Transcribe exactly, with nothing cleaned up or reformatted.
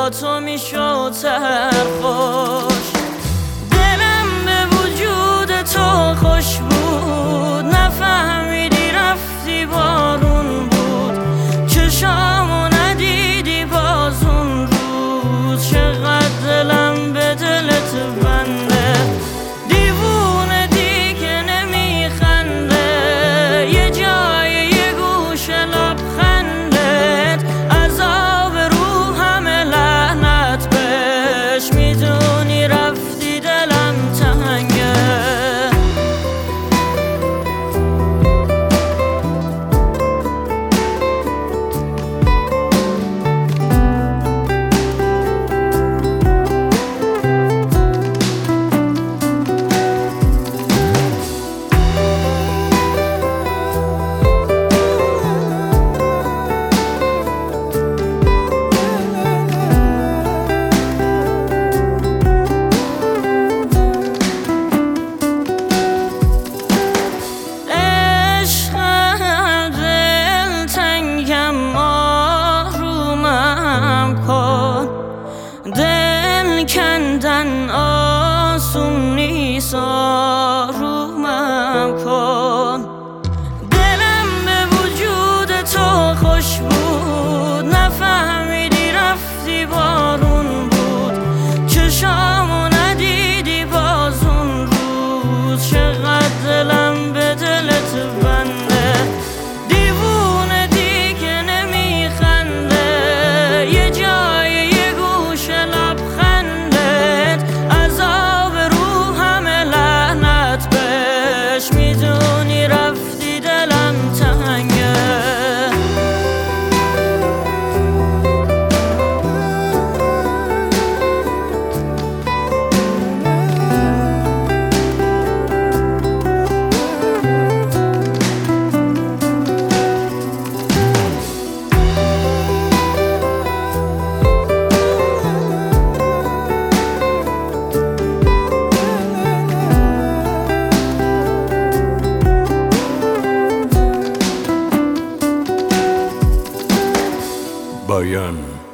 با تو میشد سرخوش. دلم به وجود تو خوش بود، نفهمیدی رفتی بارون بود. چشامو ندیدی باز اون روز، چقدر دلم به دلت بنده. دیوونه دیگه نمیخنده، یه جای یه گوش لبخندت. عذاب رو همه لعنت بهش، میدونی رفتی دلم تنگه. دل کندن آسون نیست، آرومم کن. دلم به وجود تو خوش بود، نفهمیدی رفتی بارون بود. چشامو ندیدی باز اون روز، چقدر دلم به دلت بنده. دیوونه دیگه نمیخنده، یه جای میدونی رفتی دلم تنگه. Bayan